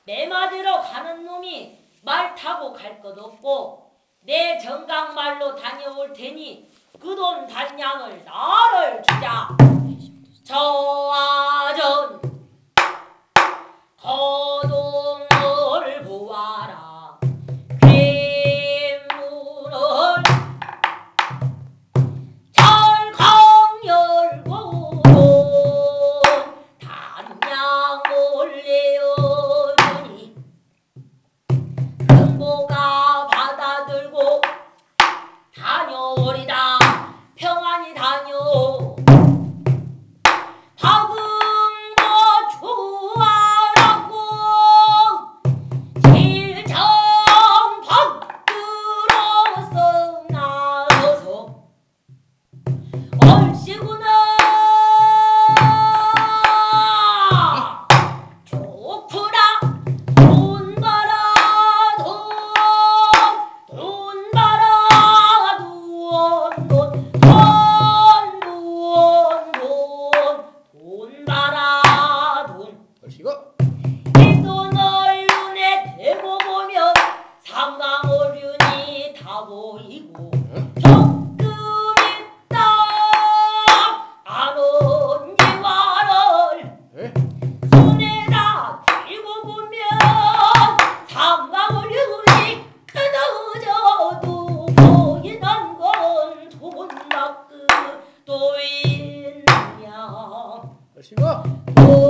내 맞으러 가는 놈이 말 타고 갈 것 없고 내 정강말로 다녀올 테니 그 돈 단량을 나를 주자. 저하전 거동을 보아라. 괴물을 절강 열고 단양 올려주니 흥보가 받아들고 다녀오리다. 평안히 다녀. 박응모 좋아라고 질정 밖으로서 나서서 얼씨구나 좋구나. 돈 벌어 돈 벌어 돈 벌어 돈. 얼씨구. 이 돈을 눈에 대고 보면 상강오륜이 다 보이고 조금 있다 안 온 지화를 에? 손에다 들고 보면 상강오륜이 끊어져도 보이는 건 돈 밖도 있냐. 얼씨구. 돈